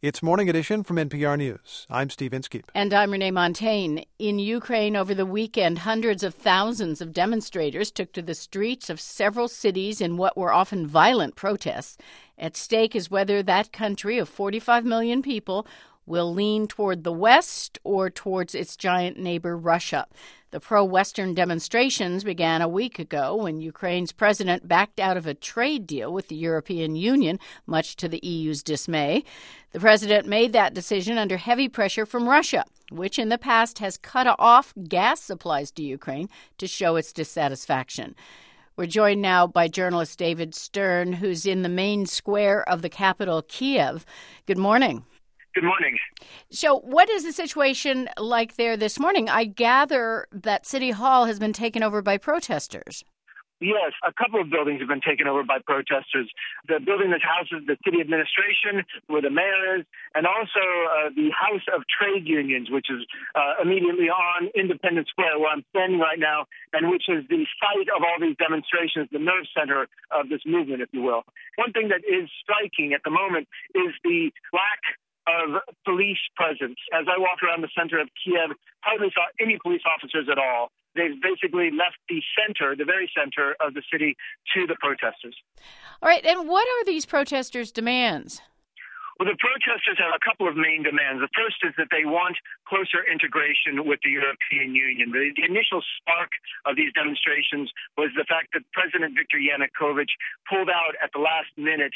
It's Morning Edition from NPR News. I'm Steve Inskeep. And I'm Renee Montagne. In Ukraine over the weekend, hundreds of thousands of demonstrators took to the streets of several cities in what were often violent protests. At stake is whether that country of 45 million people will lean toward the West or towards its giant neighbor, Russia. The pro-Western demonstrations began a week ago when Ukraine's president backed out of a trade deal with the European Union, much to the EU's dismay. The president made that decision under heavy pressure from Russia, which in the past has cut off gas supplies to Ukraine to show its dissatisfaction. We're joined now by journalist David Stern, who's in the main square of the capital, Kiev. Good morning. Good morning. So what is the situation like there this morning? I gather that City Hall has been taken over by protesters. Yes, a couple of buildings have been taken over by protesters. The building that houses the city administration, where the mayor is, and also the House of Trade Unions, which is immediately on Independence Square, where I'm standing right now, and which is the site of all these demonstrations, the nerve center of this movement, if you will. One thing that is striking at the moment is the lack of police presence. As I walk around the center of Kiev, hardly saw any police officers at all. They've basically left the center, the very center of the city, to the protesters. All right, and what are these protesters' demands? Well, the protesters have a couple of main demands. The first is that they want closer integration with the European Union. The initial spark of these demonstrations was the fact that President Viktor Yanukovych pulled out at the last minute,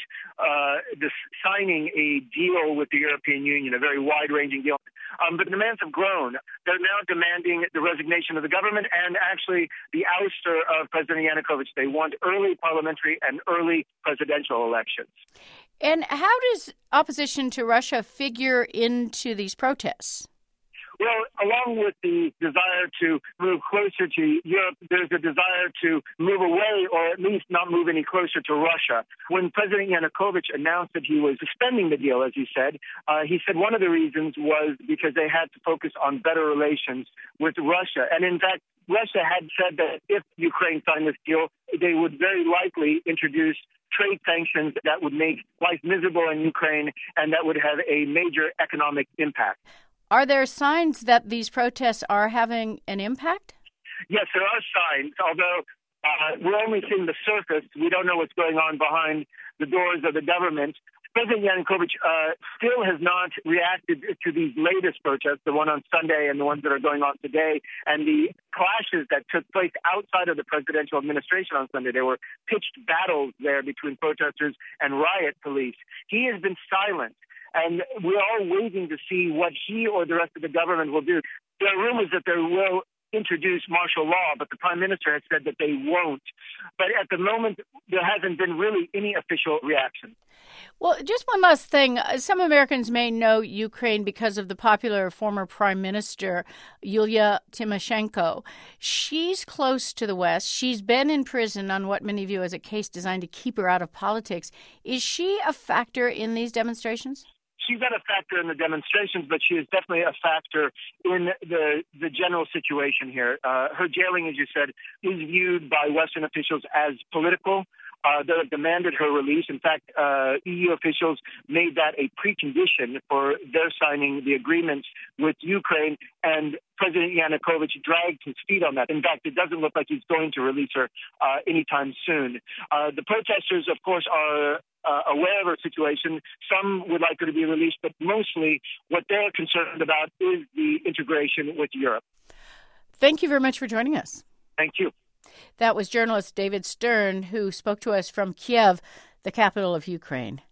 signing a deal with the European Union, a very wide-ranging deal. But the demands have grown. They're now demanding the resignation of the government and actually the ouster of President Yanukovych. They want early parliamentary and early presidential elections. And how does opposition to Russia figure into these protests? Well, along with the desire to move closer to Europe, there's a desire to move away or at least not move any closer to Russia. When President Yanukovych announced that he was suspending the deal, as he said one of the reasons was because they had to focus on better relations with Russia. And in fact, Russia had said that if Ukraine signed this deal, they would very likely introduce trade sanctions that would make life miserable in Ukraine and that would have a major economic impact. Are there signs that these protests are having an impact? Yes, there are signs, although we're only seeing the surface. We don't know what's going on behind the doors of the government. President Yanukovych still has not reacted to these latest protests, the one on Sunday and the ones that are going on today, and the clashes that took place outside of the presidential administration on Sunday. There were pitched battles there between protesters and riot police. He has been silent, and we're all waiting to see what he or the rest of the government will do. There are rumors that they will introduce martial law, but the prime minister has said that they won't. But at the moment, there hasn't been really any official reaction. Well, just one last thing. Some Americans may know Ukraine because of the popular former prime minister, Yulia Tymoshenko. She's close to the West. She's been in prison on what many view as a case designed to keep her out of politics. Is she a factor in these demonstrations? She's not a factor in the demonstrations, but she is definitely a factor in the general situation here. Her jailing, as you said, is viewed by Western officials as political. They have demanded her release. In fact, EU officials made that a precondition for their signing the agreements with Ukraine, and President Yanukovych dragged his feet on that. In fact, it doesn't look like he's going to release her anytime soon. The protesters, of course, are aware of her situation. Some would like her to be released, but mostly what they're concerned about is the integration with Europe. Thank you very much for joining us. Thank you. That was journalist David Stern, who spoke to us from Kiev, the capital of Ukraine.